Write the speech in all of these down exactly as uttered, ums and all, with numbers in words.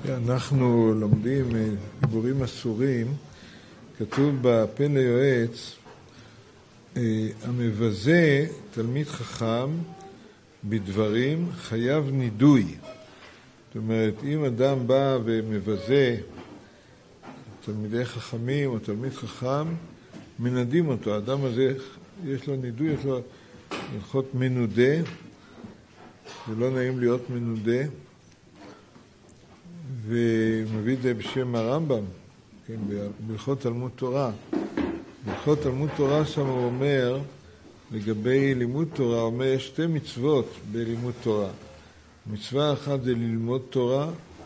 אנחנו לומדים דיבורים אסורים, כתוב בפה ליועץ, המבזה תלמיד חכם בדברים חייב נידוי. זאת אומרת, אם אדם בא ומבזה תלמידי חכמים או תלמיד חכם, מנדים אותו. האדם הזה יש לו נידוי, יש לו הלכות מנודה, זה לא נעים להיות מנודה, ומביא את זה בשם הרמב"ם, כן, בהלכות תלמוד תורה. בהלכות תלמוד תורה שם הוא אומר, לגבי לימוד תורה, הוא אומר, יש שתי מצוות בלימוד תורה. מצווה אחת זה ללמוד תורה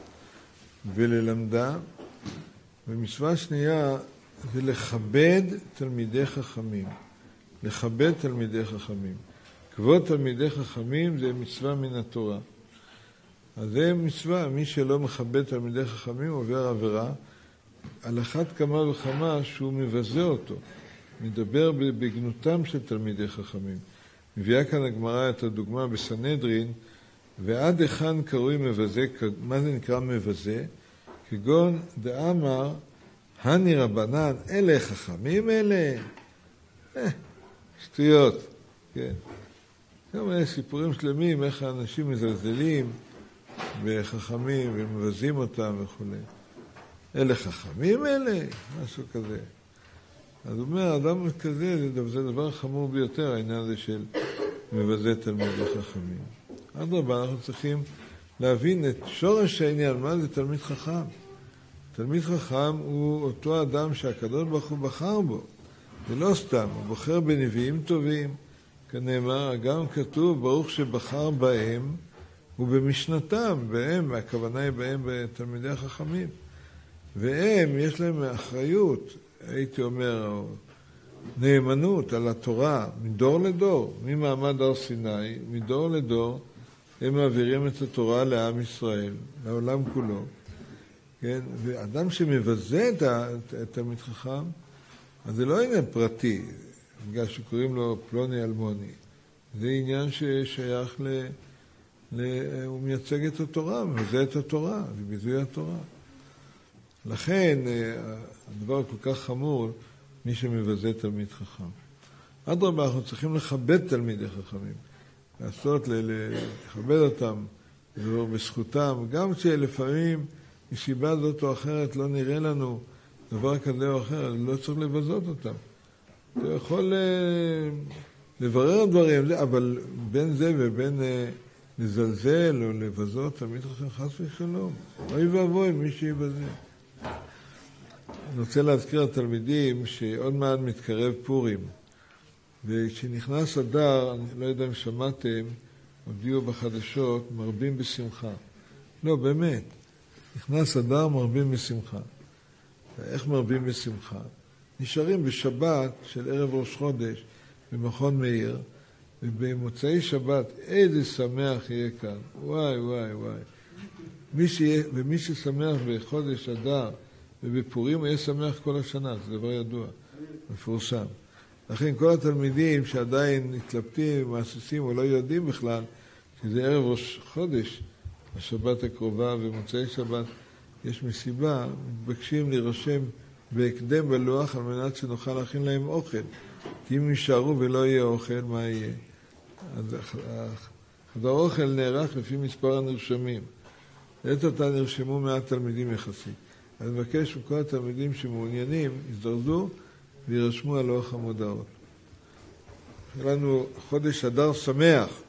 וללמדה, ומצווה שנייה זה לכבד תלמידי חכמים. לכבד תלמידי חכמים. כבוד תלמידי חכמים זה מצווה מן התורה. אז זה מצווה, מי שלא מכבד תלמידי חכמים עובר עבירה, על אחת כמה וכמה שהוא מבזה אותו, מדבר בגנותם של תלמידי חכמים. מביאה כאן הגמרא את הדוגמה בסנהדרין, ועד היכן קרוי מבזה, מה זה נקרא מבזה? כגון דאמר, הני רבנן, אלה חכמים אלה, אה, שטויות, כן. כמה סיפורים שלמים, איך האנשים מזלזלים בחכמים ומבזים אותם וכו'. אלה חכמים אלה, משהו כזה. אז הוא אומר, אדם כזה, זה דבר חמור ביותר, העניין הזה של מבזה תלמידי חכמים. אדרבה, אנחנו צריכים להבין את שורש העניין, מה זה תלמיד חכם? תלמיד חכם הוא אותו אדם שהקדוש ברוך הוא בחר בו. זה לא סתם, הוא בוחר בנביאים טובים, כנאמר, גם כתוב, ברוך שבחר בהם, ובמשנתם, בהם, הכוונה היא בהם בתלמידי החכמים. והם, יש להם אחריות, הייתי אומר, נאמנות על התורה, מדור לדור, ממעמד הר סיני, מדור לדור, הם מעבירים את התורה לעם ישראל, לעולם כולו. כן? ואדם שמבזה את התלמיד חכם, אז זה לא עניין פרטי, בגלל שקוראים לו פלוני אלמוני. זה עניין ששייך ל... ל... הוא מייצג את התורה, מבזה את התורה, זה ביזוי התורה. לכן, הדבר כל כך חמור, מי שמבזה תלמיד חכם. אדרבה, אנחנו צריכים לכבד תלמידי חכמים. לעשות, לכבד אותם, לדבר בזכותם, גם שלפעמים מסיבה זאת או אחרת לא נראה לנו דבר כזה או אחר, לא צריך לבזות אותם. אתה יכול לברר דברים, אבל בין זה ובין לזלזל או לבזות, תמיד חכם חס ושלום. אוי ואבוי מי שיבזה. אני רוצה להזכיר לתלמידים שעוד מעט מתקרב פורים. וכשנכנס אדר, אני לא יודע אם שמעתם, הודיעו בחדשות, מרבים בשמחה. לא, באמת. נכנס אדר, מרבים בשמחה. איך מרבים בשמחה? נשארים בשבת של ערב ראש חודש במכון מאיר, ובמוצאי שבת, איזה שמח יהיה כאן. וואי, וואי, וואי. מי שיה, ומי ששמח בחודש אדר ובפורים, יהיה שמח כל השנה. זה דבר ידוע, מפורסם. לכן כל התלמידים שעדיין מתלבטים, מעסיסים או לא יודעים בכלל, שזה ערב ראש חודש, השבת הקרובה ומוצאי שבת, יש מסיבה, מתבקשים להירשם בהקדם בלוח על מנת שנוכל להכין להם אוכל. כי אם יישארו ולא יהיה אוכל, מה יהיה? אז חדר האוכל נערך לפי מספר הנרשמים. לעת עתה נרשמו מעט תלמידים יחסית. אני מבקש מכל התלמידים שמעוניינים, יזדרזו וירשמו על לוח המודעות. יש לנו חודש אדר שמח.